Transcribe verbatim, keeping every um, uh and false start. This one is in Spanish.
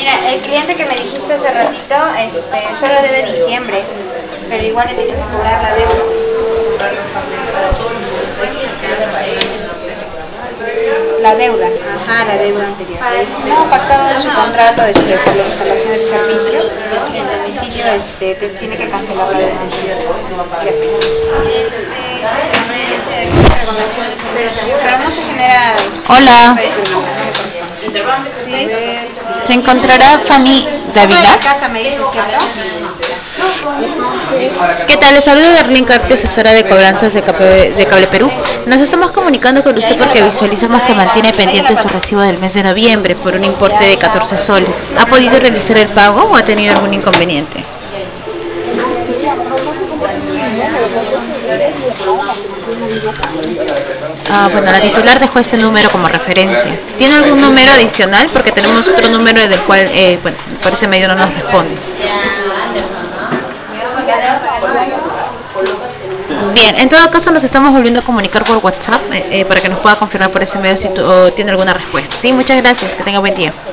Mira, el cliente que me dijiste hace ratito, este, solo debe diciembre, pero igual le tienes que cobrar la deuda. La deuda, ajá, la deuda anterior. No, pactado en su contrato este, por la instalación del servicio, el domicilio este, te tiene que cancelar la deuda anterior. Pero no se genera... Hola. Sí. ¿Se encontrará Fanny Dávila? Casa me dice, ¿cierto? ¿Qué tal? Les saludo de Arlene Carpio, asesora de cobranzas de Cable, de Cable Perú. Nos estamos comunicando con usted porque visualizamos que mantiene pendiente su recibo del mes de noviembre por un importe de catorce soles. ¿Ha podido realizar el pago o ha tenido algún inconveniente? Ah, bueno, la titular dejó este número como referencia. ¿Tiene algún número adicional? Porque tenemos otro número del cual, eh, bueno, por ese medio no nos responde. Bien, en todo caso nos estamos volviendo a comunicar por WhatsApp eh, para que nos pueda confirmar por ese medio si tu, o tiene alguna respuesta. Sí, muchas gracias, que tenga buen día.